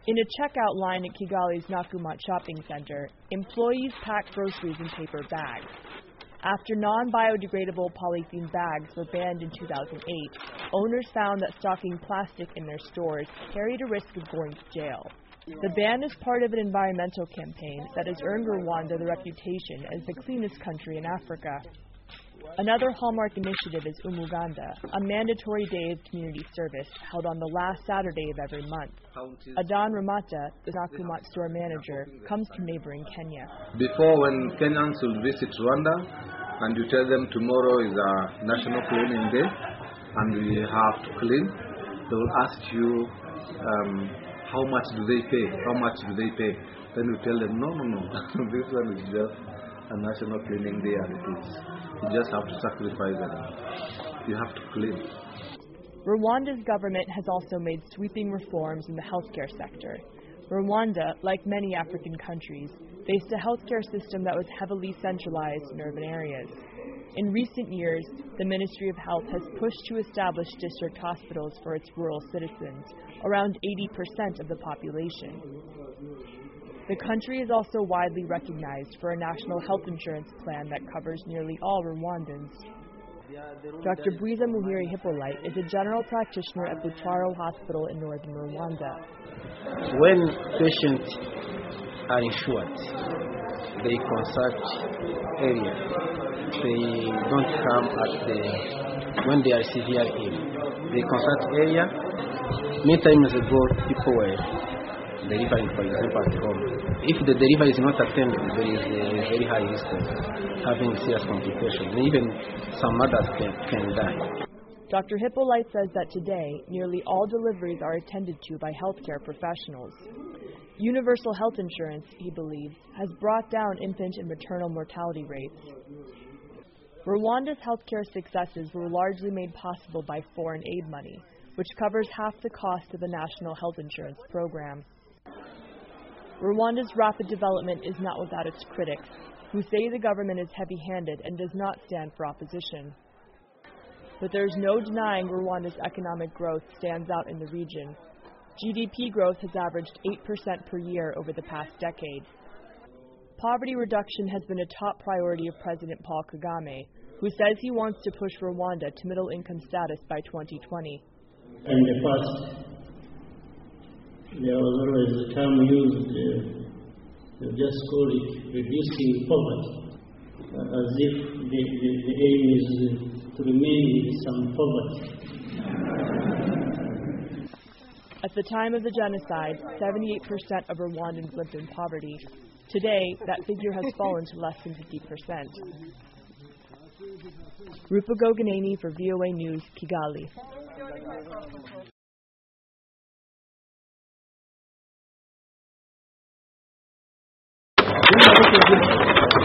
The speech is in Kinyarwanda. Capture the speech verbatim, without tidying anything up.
In a checkout line at Kigali's Nakumatt shopping center, employees pack groceries in paper bags. After non-biodegradable polythene bags were banned in two thousand eight, owners found that stocking plastic in their stores carried a risk of going to jail. The ban is part of an environmental campaign that has earned Rwanda the reputation as the cleanest country in Africa. Another hallmark initiative is Umuganda, a mandatory day of community service held on the last Saturday of every month. Adan Ramata, the Nakumatt store manager, comes from neighboring Kenya. Before, when Kenyans will visit Rwanda and you tell them tomorrow is a national cleaning day and we have to clean, they will ask you um, how much do they pay, how much do they pay. Then you tell them, no, no, no, this one is just a national cleaning day and it is. You just have to sacrifice it. You have to clean. Rwanda's government has also made sweeping reforms in the healthcare sector. Rwanda, like many African countries, faced a healthcare system that was heavily centralized in urban areas. In recent years, the Ministry of Health has pushed to establish district hospitals for its rural citizens, around eighty percent of the population. The country is also widely recognized for a national health insurance plan that covers nearly all Rwandans. Doctor Bwiza Muhire Hippolyte is a general practitioner at Butaro Hospital in northern Rwanda. When patients are insured, they consult area. They don't come at the when they are severe ill. They consult area. Many times ago, people were delivering, for example, at home. If the delivery is not attended, there is a very high risk of having serious complications. And even some mothers can, can die. Doctor Hippolyte says that today, nearly all deliveries are attended to by healthcare professionals. Universal health insurance, he believes, has brought down infant and maternal mortality rates. Rwanda's healthcare successes were largely made possible by foreign aid money, which covers half the cost of the national health insurance program. Rwanda's rapid development is not without its critics, who say the government is heavy-handed and does not stand for opposition. But there is no denying Rwanda's economic growth stands out in the region. G D P growth has averaged eight percent per year over the past decade. Poverty reduction has been a top priority of President Paul Kagame, who says he wants to push Rwanda to middle-income status by twenty twenty. In the past, there was always a term used, uh, they just call it reducing poverty, uh, as if the, the, the aim is to remain with some poverty. At the time of the genocide, seventy-eight percent of Rwandans lived in poverty. Today, that figure has fallen to less than fifty percent. Rupa Goganeni for V O A News, Kigali.